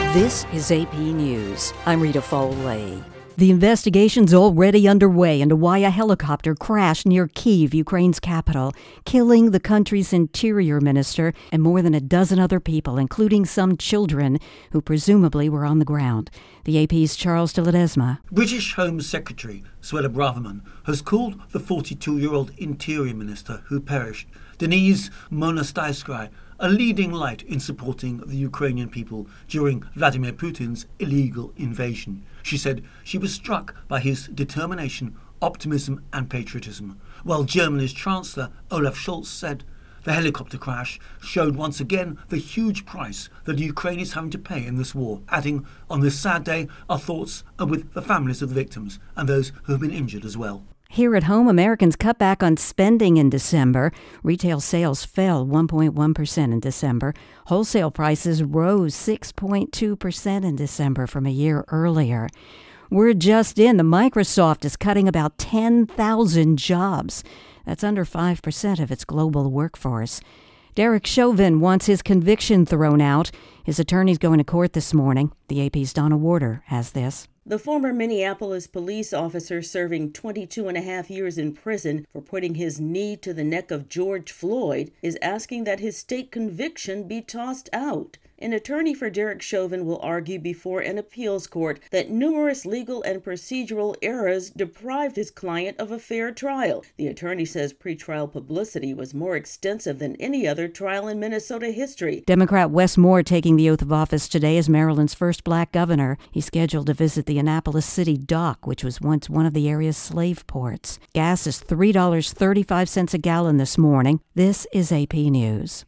This is AP News. I'm Rita Foley. The investigation's already underway into why a helicopter crashed near Kyiv, Ukraine's capital, killing the country's interior minister and more than a dozen other people, including some children who presumably were on the ground. The AP's Charles de Ledesma. British Home Secretary Suella Braverman has called the 42-year-old interior minister who perished, Denise Monastyrskaya, a leading light in supporting the Ukrainian people during Vladimir Putin's illegal invasion. She said she was struck by his determination, optimism and patriotism, while Germany's Chancellor Olaf Scholz said the helicopter crash showed once again the huge price that Ukraine is having to pay in this war, adding, on this sad day, our thoughts are with the families of the victims and those who have been injured as well. Here at home, Americans cut back on spending in December. Retail sales fell 1.1% in December. Wholesale prices rose 6.2% in December from a year earlier. Word just in, the Microsoft is cutting about 10,000 jobs. That's under 5% of its global workforce. Derek Chauvin wants his conviction thrown out. His attorney's going to court this morning. The AP's Donna Warder has this. The former Minneapolis police officer serving 22 and a half years in prison for putting his knee to the neck of George Floyd is asking that his state conviction be tossed out. An attorney for Derek Chauvin will argue before an appeals court that numerous legal and procedural errors deprived his client of a fair trial. The attorney says pretrial publicity was more extensive than any other trial in Minnesota history. Democrat Wes Moore taking the oath of office today as Maryland's first black governor. He's scheduled to visit the Annapolis City Dock, which was once one of the area's slave ports. Gas is $3.35 a gallon this morning. This is AP News.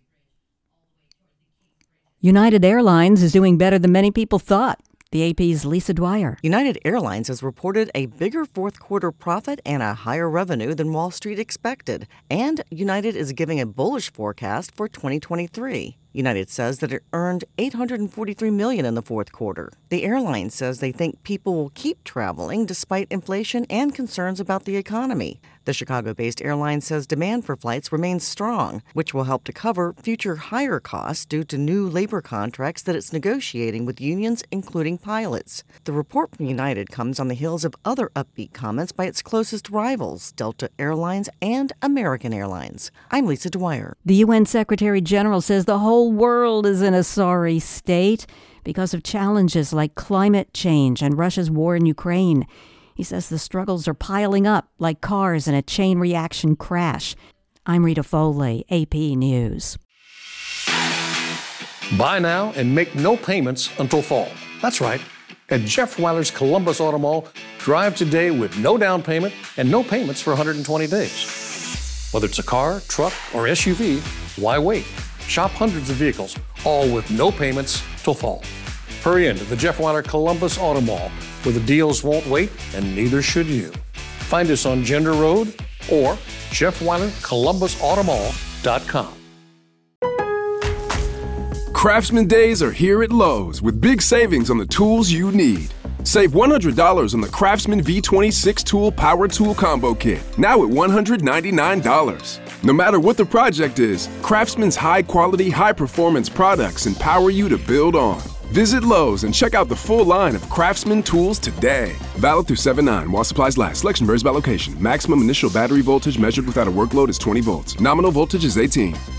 United Airlines is doing better than many people thought. The AP's Lisa Dwyer. United Airlines has reported a bigger fourth quarter profit and a higher revenue than Wall Street expected. And United is giving a bullish forecast for 2023. United says that it earned $843 million in the fourth quarter. The airline says they think people will keep traveling despite inflation and concerns about the economy. The Chicago-based airline says demand for flights remains strong, which will help to cover future higher costs due to new labor contracts that it's negotiating with unions, including pilots. The report from United comes on the heels of other upbeat comments by its closest rivals, Delta Airlines and American Airlines. I'm Lisa Dwyer. The UN Secretary General says the whole world is in a sorry state because of challenges like climate change and Russia's war in Ukraine. He says the struggles are piling up like cars in a chain reaction crash. I'm Rita Foley, AP News. Buy now and make no payments until fall. That's right. At Jeff Weiler's Columbus Auto Mall, drive today with no down payment and no payments for 120 days. Whether it's a car, truck, or SUV, why wait? Shop hundreds of vehicles, all with no payments till fall. Hurry into the Jeff Weiler Columbus Auto Mall, where the deals won't wait and neither should you. Find us on Gender Road or JeffWeilerColumbusAutomall.com. Craftsman Days are here at Lowe's with big savings on the tools you need. Save $100 on the Craftsman V26 Tool Power Tool Combo Kit, now at $199. No matter what the project is, Craftsman's high-quality, high-performance products empower you to build on. Visit Lowe's and check out the full line of Craftsman tools today. Valid through 7/9 while supplies last. Selection varies by location. Maximum initial battery voltage measured without a work load is 20 volts. Nominal voltage is 18.